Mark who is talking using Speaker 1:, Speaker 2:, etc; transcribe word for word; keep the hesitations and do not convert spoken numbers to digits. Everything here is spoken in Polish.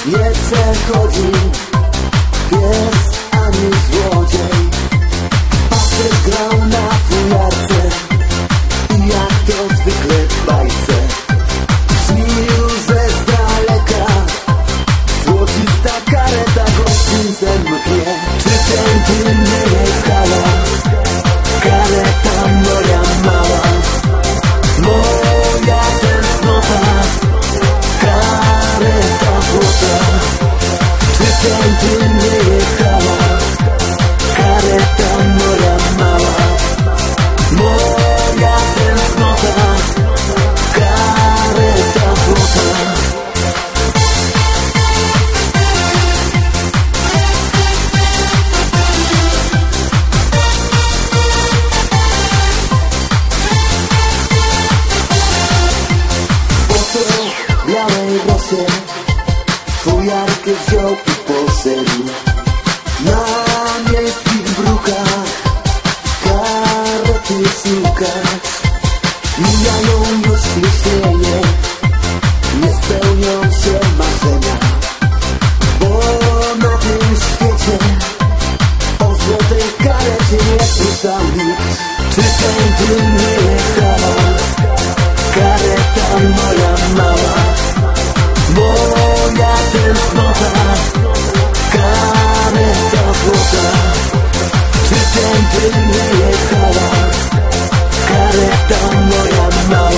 Speaker 1: nie przechodzi pies ani złodziej. Papier grał na fujarce i jak to zwykle w bajce śnił, że z daleka złocista kareta gościńcem mknie. Czy ten dym nie jest hałas? Kareta moja mała, moja tęsknota, kareta złota. Czy ten dym nie jest hałas? Kareta moja mała, moja tęsknota, kareta złota. Białej rosy fujarkę wziął i poszedł na miejskich brukach karety szukać. Mijają już myślenie, nie spełnią się marzenia, bo na tym świecie o złotej karecie nie słyszał nikt. Czy ten dym nie jest hałas? Kareta moja mała, moja tęsknota, kareta złota. Czy ten dym nie jest hałas? Kareta moja mała.